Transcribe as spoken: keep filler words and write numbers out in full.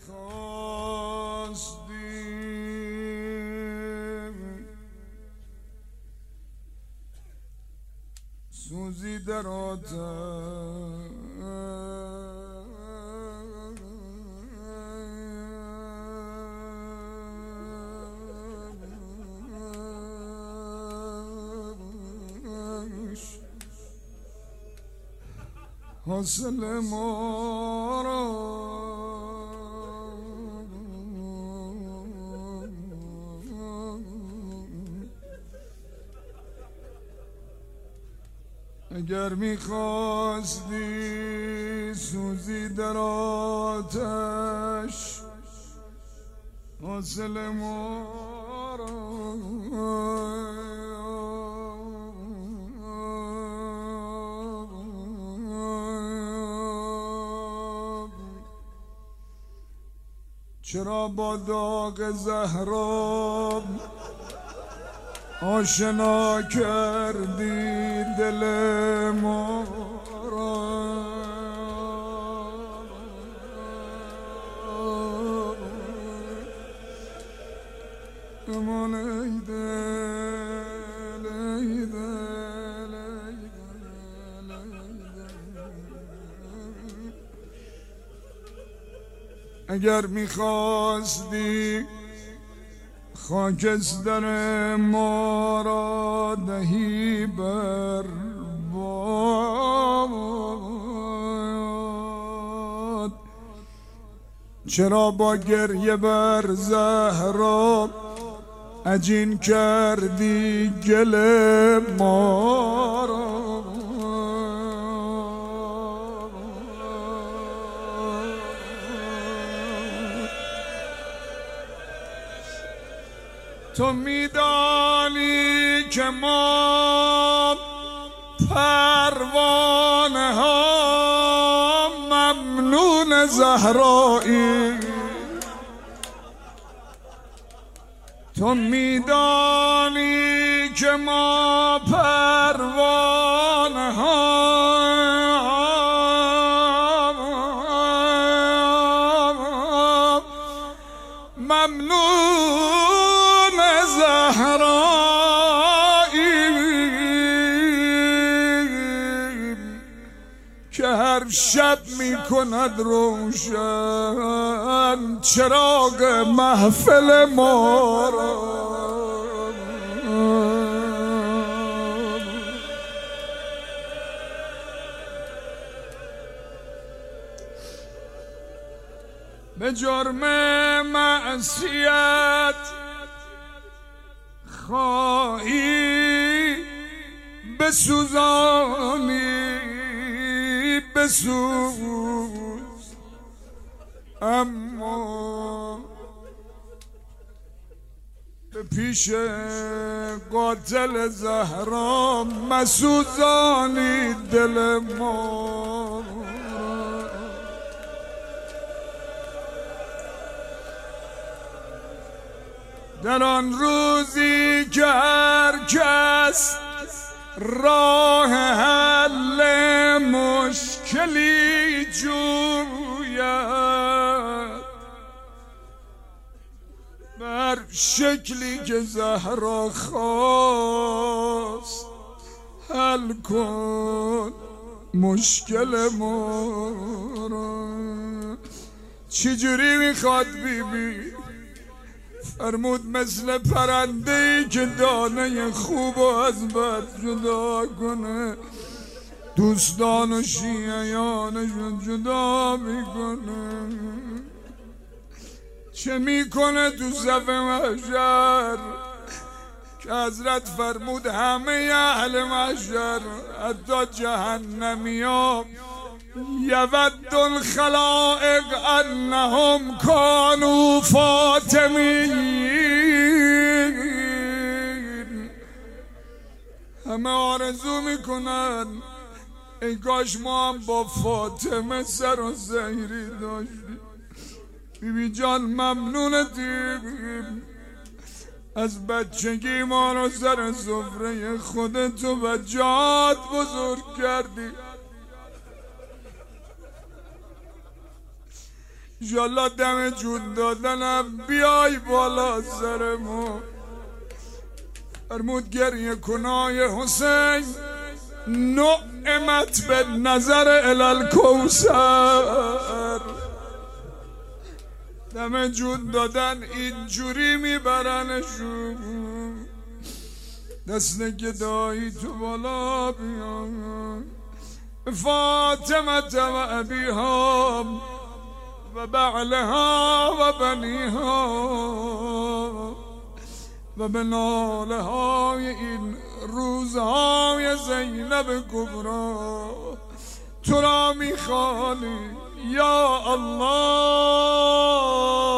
میخواستیم سوزی در آتش حاصل ما را اگر میخواستی سوزی در آتش حاصل ما را چرا با داغ زهرا آشنا کردی دل ما را امان ای دل ای دل ای دل اگر میخواستی خاکستر ما را دهی بر باد چرا با گریه بر زهرا عجین کردی گل ما را تو میدانی که ما پروانه ها ممنون زهرایی تو میدانی که ما پروانه ها ممنون که هر شب می کند روشن چراغ محفل ما را به جرم معصیت خواهی بسوزانی بسوز اما به پیش قاتل زهرا مسوزانی دل ما در آن روزی که هر کس راه حل مشکلی جوید بر شکلی که زهرا خواست حل کن مشکل ما را چجوری میخواد بی بی فرمود مثل پرنده‌ای که دانه خوب و از بد جدا کنه دوستان و شیعیانشون جدا میکنه چه میکنه تو صف محشر که حضرت فرمود همه اهل محشر حتی جهنمی ها یود الخلائق انهم کانوا فاطمین همه آرزو میکنن ای کاش ما هم با فاطمه سر و زهری داشتیم بی بی جان ممنونتیم از بچگی ما رو سر سفره خودت و بچه‌هات بزرگ کردی انشالله دم جون دادنم بیای بالا سر ما. فرمود گریه کنای حسین نعمت به نظر الالکوثر. دم جون دادن اینجوری میبرنشون، دست گدایی تو بالا بیان. فاطمه و ابیها و بعلها و بنیها و به ناله های این روزهای زینب کبرا تو را میخوانی یا الله.